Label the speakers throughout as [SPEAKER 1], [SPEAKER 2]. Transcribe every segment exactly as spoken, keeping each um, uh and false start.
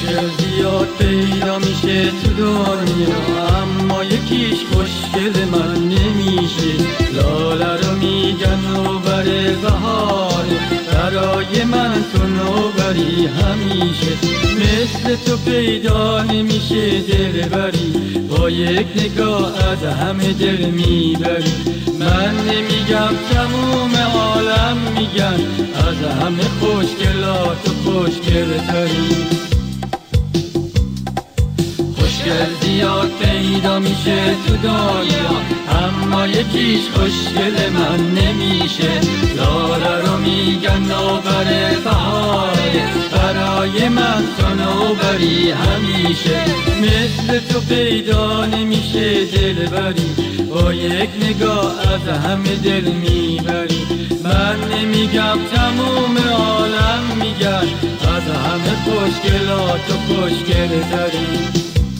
[SPEAKER 1] خوشگل زیاد پیدا میشه تو دنیا، اما یکیش خوشگل من نمیشه. لاله رو میگن نوبر بهار، برای من تو نوبری همیشه. مثل تو پیدا نمیشه دلبری، با یک نگاه از همه دل میبری. من نمیگم تموم عالم میگن، از همه خوشگلات و خوشگل تری. خوشگل زیاد پیدا میشه تو دنیا، اما یکیش خوشگل من نمیشه. لاله رو میگن نوبر بهاره، برای من تو نوبری همیشه. مثل تو پیدا نمیشه دلبری، با یک نگاه از همه دل میبری. من نمیگم تموم عالم میگن، از همه خوشگلات و خوشگل تری.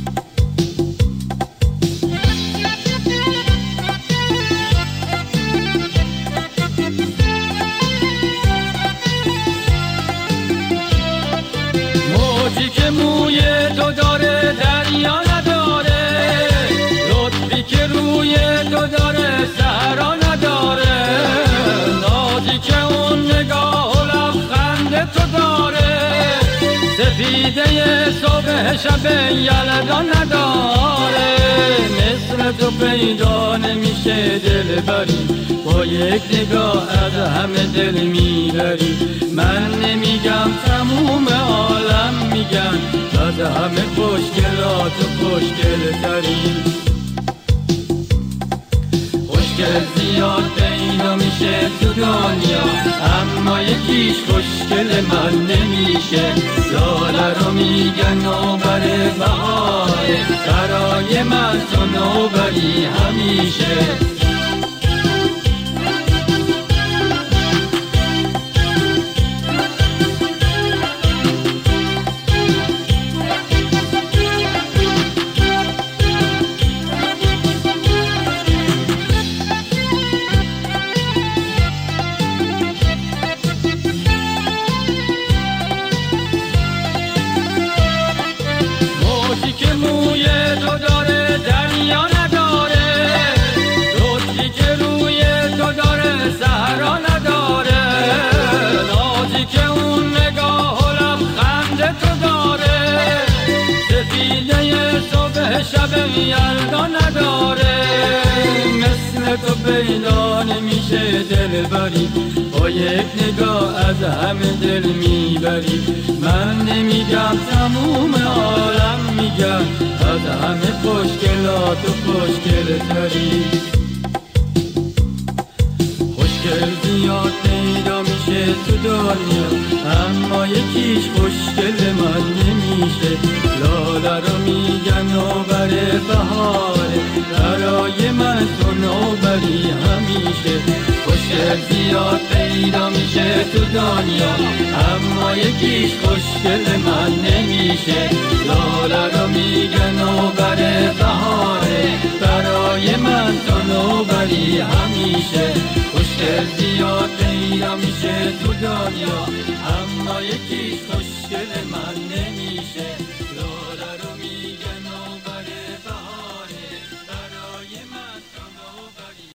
[SPEAKER 1] موجی که موی تو داره دریا نداره، لطفی که روی تو داره صحرا نداره، نازی که اون نگاه و لبخند تو داره، سفیده صبح شب یلدا نداره. مثل تو پیدا نمیشه دلبری، با یک نگاه از همه دل میبری. من نمیگم تموم عالم میگن، از همه خوشگلات و خوشگل تری. خوشگل زیاد پیدا میشه تو دنیا، اما یکیش خوشگل من نمیشه. لاله رو میگن نوبر بهاره، برای من تو نوبری همیشه. موجی که موی تو داره دریا نداره، لطفی که روی تو داره صحرا نداره، نازی که اون نگاه و لبخند تو داره، سفیده صبح شب یلدا نداره. مثل تو پیدا نمیشه دلبری، با یک نگاه از همه دل میبری. من نمیگم تموم عالم میگن، از همه خوشگلات و خوشگل تری. خوشگل زیاد پیدا میشه تو دنیا، اما یکیش خوشگل من نمیشه. لاله رو میگن نوبر بهاره، برای من تو نوبری همیشه. خوشگل زیاد پیدا میشه تو دنیا، اما یکیش خوشگل من نمیشه. لاله رو میگن نوبر بهاره، برای من تو نوبری همیشه. خوشگل زیاد پیدا میشه تو دنیا، اما یکیش خوشگل من